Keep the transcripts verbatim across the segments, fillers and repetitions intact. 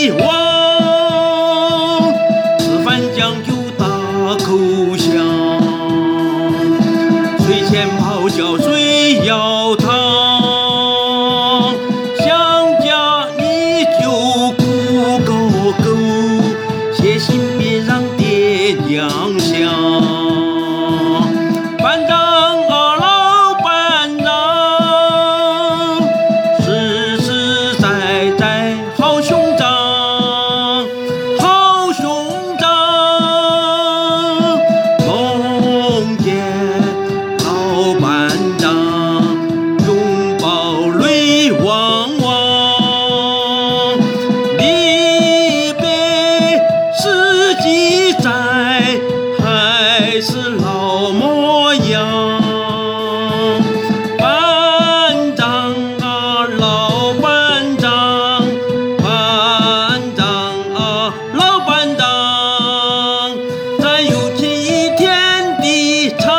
为王，吃饭讲究大口香，睡前泡脚水要烫，想家你就哭狗狗，写信别让爹娘想。班长啊，老班长，实实在在好兄长，好兄长，梦见老班长，拥抱泪汪汪，离别十几载还是老模样。班长啊，老班长，班长啊，老班长，咱有情一天地长。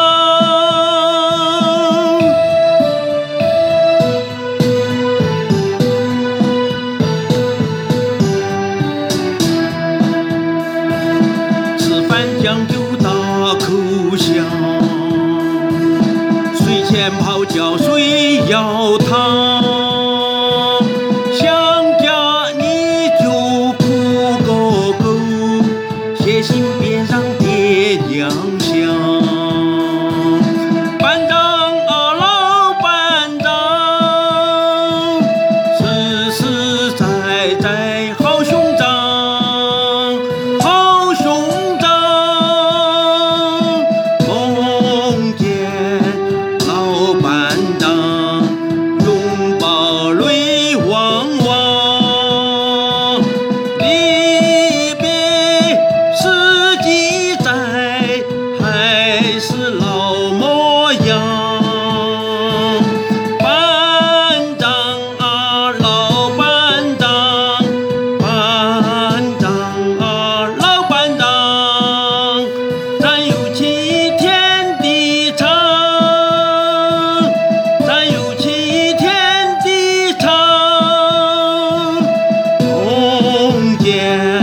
吃饭讲究大口香，睡前泡脚水要烫，想家你就哭狗狗，写信别让爹娘想。班长啊，老班长，实实在在好兄长，好兄长，梦见老班长，拥抱泪汪汪，离别十几载还是老模样。班长啊，老班长，班长啊，老班长，咱有情一天地长，咱有情一天地长，梦见